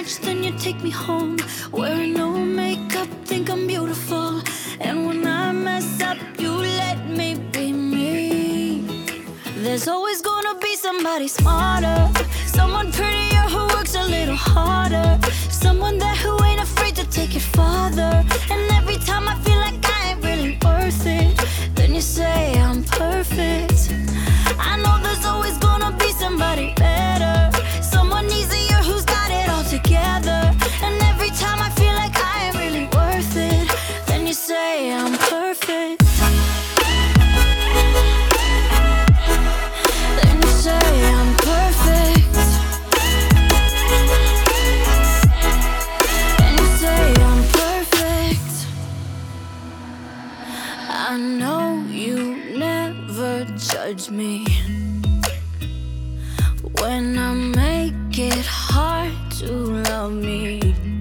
much, then you take me home. Wearing no makeup, think I'm beautiful. And when I mess up, you let me be me. There's always gonna be somebody smarter, someone prettier who works a little harder, someone there who ain't afraid to take it farther. And every time I feel like I ain't really worth it, then you say I'm perfect. I know there's always gonna be somebody better, someone easier who's got it all together. And every time I feel like I ain't really worth it, then you say I'm perfect. Then you say I'm perfect. Then you say I'm perfect. I know you never judge me when I make it hard to love me.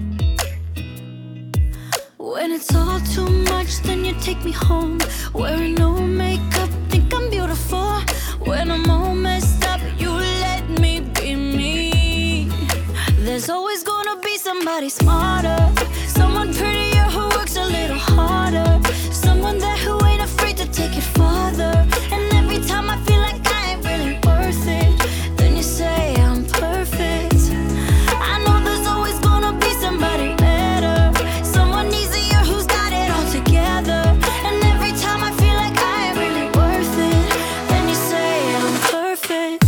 When it's all too much, then you take me home. Wearing no makeup, think I'm beautiful. When I'm all messed up, you let me be me. There's always gonna be somebody smarter, someone prettier who works a little harder, someone there who ain't afraid to take it farther. And every time I feel like I ain't really worth it, then you say I'm perfect. I know there's always gonna be somebody better, someone easier who's got it all together. And every time I feel like I ain't really worth it, then you say I'm perfect.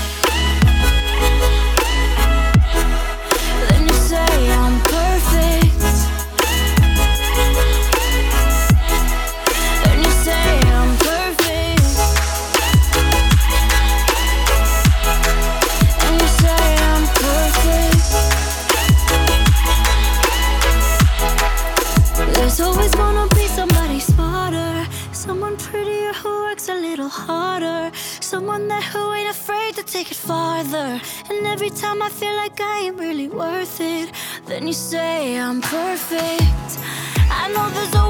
Then you say I'm perfect. Then you say I'm perfect. And you say I'm perfect. There's always gonna be somebody smarter, someone prettier who works a little harder, someone there who ain't afraid to take it farther. And every time I feel like I ain't really worth it, then you say I'm perfect. I know there's always